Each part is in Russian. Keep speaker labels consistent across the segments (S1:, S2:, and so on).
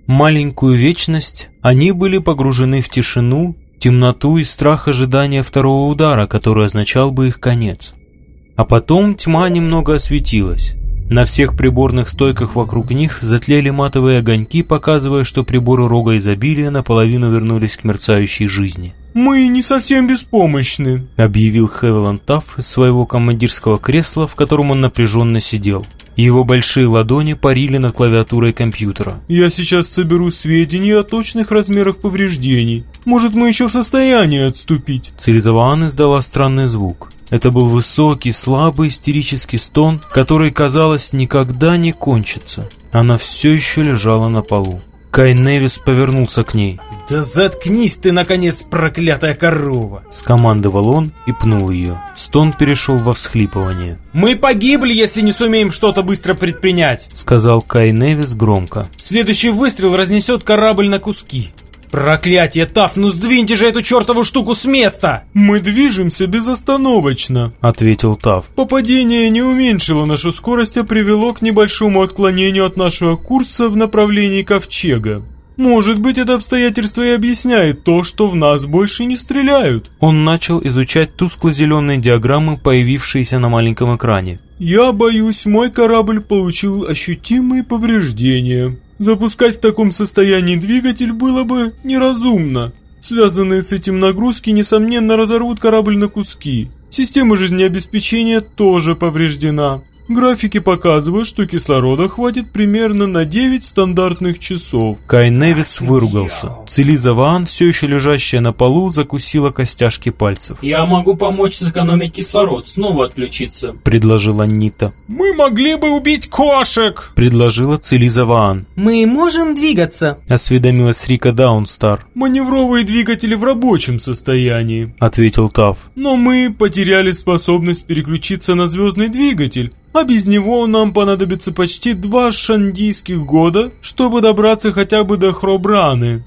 S1: Маленькую вечность они были погружены в тишину, темноту и страх ожидания второго удара, который означал бы их конец. А потом тьма немного осветилась. На всех приборных стойках вокруг них затлели матовые огоньки, показывая, что приборы рога изобилия наполовину вернулись к мерцающей жизни.
S2: «Мы не совсем беспомощны», —
S1: объявил Хевиланд Тафф из своего командирского кресла, в котором он напряженно сидел. Его большие ладони парили над клавиатурой компьютера.
S2: «Я сейчас соберу сведения о точных размерах повреждений. Может, мы еще в состоянии отступить?»
S1: Цилизаваан издала странный звук. Это был высокий, слабый, истерический стон, который, казалось, никогда не кончится. Она все еще лежала на полу. Кай Невис повернулся к ней.
S3: «Да заткнись ты, наконец, проклятая корова!» —
S1: скомандовал он и пнул ее. Стон перешел во всхлипывание.
S3: «Мы погибли, если не сумеем что-то быстро предпринять!» —
S1: сказал Кай Невис громко.
S3: «Следующий выстрел разнесет корабль на куски!» «Проклятие, Тафф, ну сдвиньте же эту чертову штуку с места!»
S2: «Мы движемся безостановочно», —
S1: ответил Тафф.
S2: «Попадение не уменьшило нашу скорость, а привело к небольшому отклонению от нашего курса в направлении Ковчега. Может быть, это обстоятельство и объясняет то, что в нас больше не стреляют».
S1: Он начал изучать тускло-зеленые диаграммы, появившиеся на маленьком экране.
S2: «Я боюсь, мой корабль получил ощутимые повреждения. Запускать в таком состоянии двигатель было бы неразумно. Связанные с этим нагрузки, несомненно, разорвут корабль на куски. Система жизнеобеспечения тоже повреждена. Графики показывают, что кислорода хватит примерно на 9 стандартных часов».
S1: Кай Невис выругался. Цилизаваан, все еще лежащая на полу, закусила костяшки пальцев.
S4: «Я могу помочь сэкономить кислород, снова отключиться», —
S1: предложила Нита.
S2: «Мы могли бы убить кошек», —
S1: предложила Цилизаваан.
S5: «Мы можем двигаться»,
S1: — осведомилась Рика Даунстар.
S2: «Маневровые двигатели в рабочем состоянии», —
S1: ответил Тафф.
S2: «Но мы потеряли способность переключиться на звездный двигатель. А без него нам понадобится почти 2 шандийских года, чтобы добраться хотя бы до Хробраны.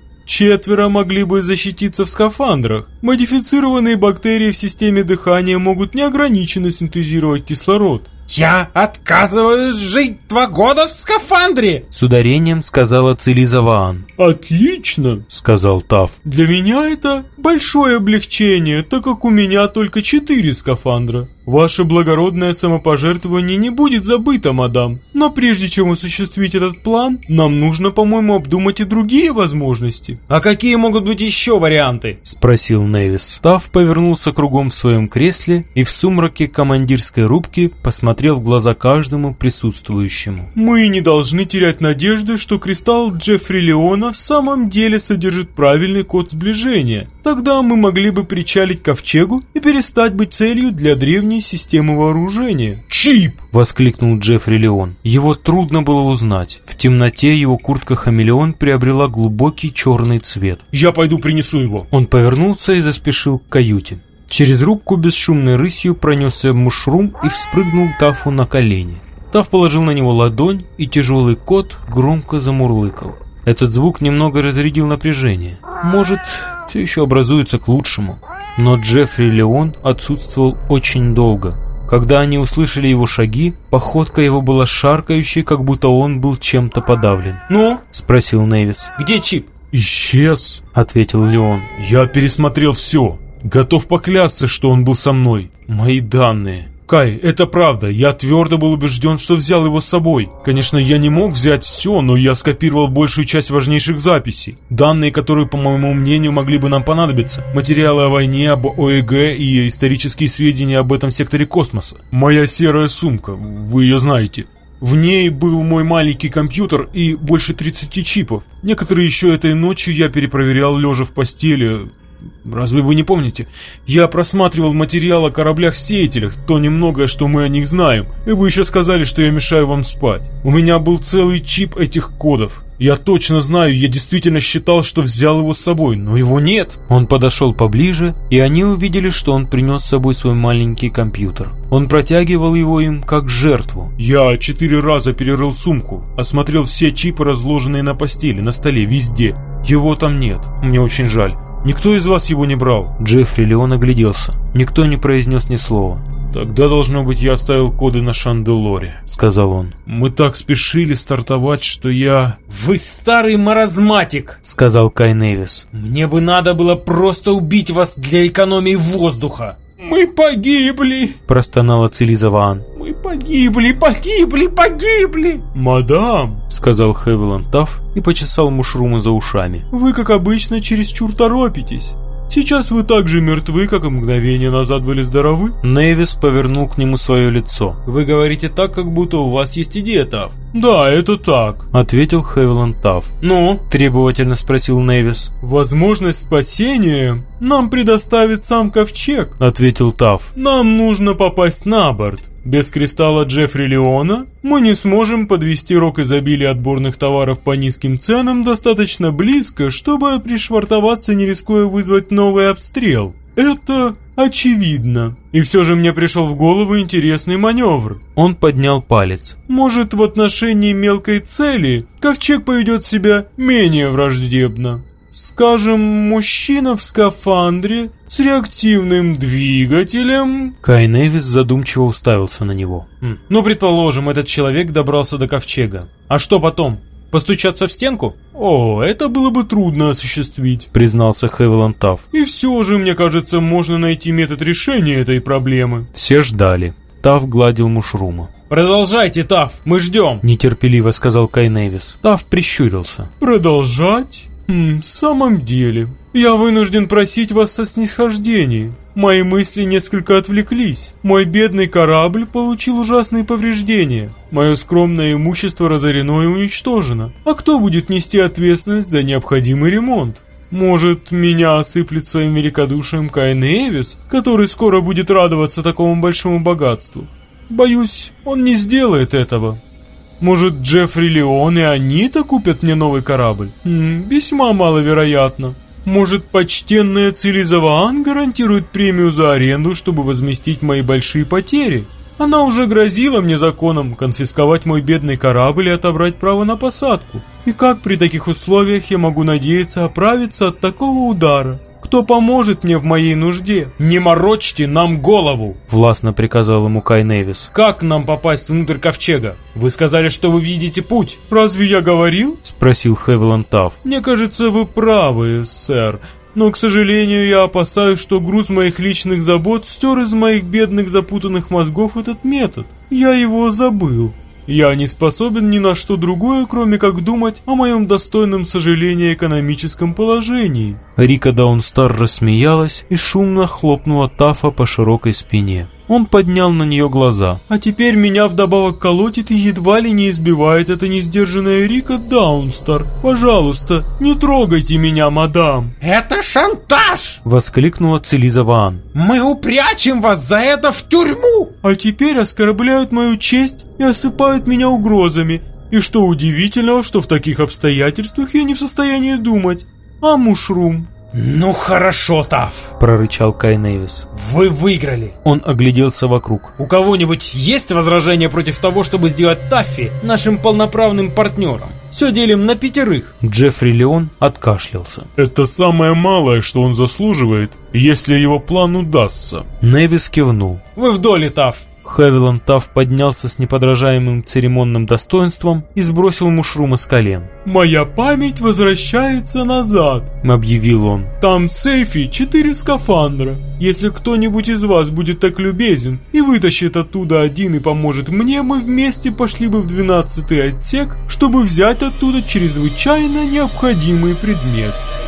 S2: 4 могли бы защититься в скафандрах. Модифицированные бактерии в системе дыхания могут неограниченно синтезировать кислород».
S3: «Я отказываюсь жить 2 года в скафандре!»
S1: С ударением сказала Цилизаваан.
S2: «Отлично!» — сказал Тафф. «Для меня это большое облегчение, так как у меня только 4 скафандра. Ваше благородное самопожертвование не будет забыто, мадам. Но прежде чем осуществить этот план, нам нужно, по-моему, обдумать и другие возможности».
S3: «А какие могут быть еще варианты?» —
S1: спросил Невис. Тафф повернулся кругом в своем кресле и в сумраке командирской рубки посмотрел в глаза каждому присутствующему.
S2: «Мы не должны терять надежды, что кристалл Джеффри Леона в самом деле содержит правильный код сближения. Тогда мы могли бы причалить к Ковчегу и перестать быть целью для древней системы вооружения».
S3: «Чип!»
S1: — воскликнул Джеффри Леон. Его трудно было узнать. В темноте его куртка-хамелеон приобрела глубокий черный цвет.
S3: «Я пойду принесу его».
S1: Он повернулся и заспешил к каюте. Через рубку бесшумной рысью пронесся мушрум и вспрыгнул Таффу на колени. Тафф положил на него ладонь, и тяжелый кот громко замурлыкал. Этот звук немного разрядил напряжение. Может, все еще образуется к лучшему. Но Джеффри Леон отсутствовал очень долго. Когда они услышали его шаги, походка его была шаркающей, как будто он был чем-то подавлен.
S3: «Ну?»
S1: — спросил Невис.
S3: «Где Чип?»
S2: «Исчез», —
S1: ответил Леон.
S2: «Я пересмотрел все. Готов поклясться, что он был со мной. Мои данные. Кай, это правда. Я твердо был убежден, что взял его с собой. Конечно, я не мог взять все, но я скопировал большую часть важнейших записей. Данные, которые, по моему мнению, могли бы нам понадобиться. Материалы о войне, об ОЭГ и исторические сведения об этом секторе космоса. Моя серая сумка, вы ее знаете. В ней был мой маленький компьютер и больше 30 чипов. Некоторые еще этой ночью я перепроверял лежа в постели. Разве вы не помните? Я просматривал материал о кораблях-сеятелях, то немногое, что мы о них знаем, и вы еще сказали, что я мешаю вам спать. У меня был целый чип этих кодов. Я точно знаю, я действительно считал, что взял его с собой, но его нет».
S1: Он подошел поближе, и они увидели, что он принес с собой свой маленький компьютер. Он протягивал его им как жертву.
S2: «Я 4 раза перерыл сумку, осмотрел все чипы, разложенные на постели, на столе, везде. Его там нет, мне очень жаль. Никто из вас его не брал?»
S1: Джеффри Леон огляделся. Никто не произнес ни слова.
S2: «Тогда, должно быть, я оставил коды на Шанделоре», — сказал он. «Мы так спешили стартовать, что я...»
S3: «Вы старый маразматик», — сказал Кай Невис. «Мне бы надо было просто убить вас для экономии воздуха».
S2: «Мы погибли!» —
S1: простонала Целиза Ваан.
S2: «Мы погибли! «Мадам!» — сказал Хевиланд Тафф и почесал Мушрума за ушами. «Вы, как обычно, чересчур торопитесь. Сейчас вы так же мертвы, как и мгновение назад были здоровы».
S1: Невис повернул к нему свое лицо.
S3: «Вы говорите так, как будто у вас есть идея, Тафф».
S2: «Да, это так»,
S1: — ответил Хевиланд Тафф.
S3: «Ну?»
S1: — требовательно спросил Невис.
S2: «Возможность спасения нам предоставит сам ковчег», —
S1: ответил Тафф.
S2: «Нам нужно попасть на борт. Без кристалла Джеффри Леона мы не сможем подвести рог изобилия отборных товаров по низким ценам достаточно близко, чтобы пришвартоваться, не рискуя вызвать новый обстрел. Это очевидно. И все же мне пришел в голову интересный маневр».
S1: Он поднял палец.
S2: «Может, в отношении мелкой цели ковчег поведет себя менее враждебно? Скажем, мужчина в скафандре с реактивным двигателем...»
S1: Кай Невис задумчиво уставился на него.
S3: «Ну, предположим, этот человек добрался до ковчега. А что потом? Постучаться в стенку?»
S2: «О, это было бы трудно осуществить», —
S1: признался Хевиланд Тафф.
S2: «И все же, мне кажется, можно найти метод решения этой проблемы».
S1: Все ждали. Тафф гладил Мушрума.
S3: «Продолжайте, Тафф, мы ждем», —
S1: нетерпеливо сказал Кай Невис. Тафф прищурился.
S2: «Продолжать? В самом деле, я вынужден просить вас о снисхождении. Мои мысли несколько отвлеклись. Мой бедный корабль получил ужасные повреждения. Мое скромное имущество разорено и уничтожено. А кто будет нести ответственность за необходимый ремонт? Может, меня осыплет своим великодушием Кай Невис, который скоро будет радоваться такому большому богатству? Боюсь, он не сделает этого. Может, Джеффри Леон и Анита купят мне новый корабль? Весьма маловероятно. Может, почтенная Целиза Ваан гарантирует премию за аренду, чтобы возместить мои большие потери? Она уже грозила мне законом конфисковать мой бедный корабль и отобрать право на посадку. И как при таких условиях я могу надеяться оправиться от такого удара? Кто поможет мне в моей нужде?»
S3: «Не морочьте нам голову!» —
S1: властно приказал ему Кай Невис.
S3: «Как нам попасть внутрь ковчега? Вы сказали, что вы видите путь».
S2: «Разве я говорил?» —
S1: спросил Хевиланд Тафф.
S2: «Мне кажется, вы правы, сэр. Но, к сожалению, я опасаюсь, что груз моих личных забот стер из моих бедных запутанных мозгов этот метод. Я его забыл. Я не способен ни на что другое, кроме как думать о моем достойном сожаления экономическом положении».
S1: Рика Даунстар рассмеялась и шумно хлопнула Таффа по широкой спине. Он поднял на нее глаза.
S2: «А теперь меня вдобавок колотит и едва ли не избивает эта несдержанная Рика Даунстар. Пожалуйста, не трогайте меня, мадам».
S3: «Это шантаж!» —
S1: воскликнула Целиза Ваан.
S3: «Мы упрячем вас за это в тюрьму!»
S2: «А теперь оскорбляют мою честь и осыпают меня угрозами. И что удивительного, что в таких обстоятельствах я не в состоянии думать. А Мушрум?»
S3: «Ну хорошо, Тафф», —
S1: прорычал Кай Невис.
S3: «Вы выиграли».
S1: Он огляделся вокруг.
S3: «У кого-нибудь есть возражения против того, чтобы сделать Таффи нашим полноправным партнером? Все делим на 5».
S1: Джеффри Леон откашлялся.
S2: «Это самое малое, что он заслуживает, если его план удастся».
S1: Невис кивнул.
S3: «Вы в доле, Тафф».
S1: Хевиланд Тафф поднялся с неподражаемым церемонным достоинством и сбросил Мушрума с колен.
S2: «Моя память возвращается назад», — объявил он. «Там в сейфе 4 скафандра. Если кто-нибудь из вас будет так любезен и вытащит оттуда один и поможет мне, мы вместе пошли бы в 12-й отсек, чтобы взять оттуда чрезвычайно необходимый предмет».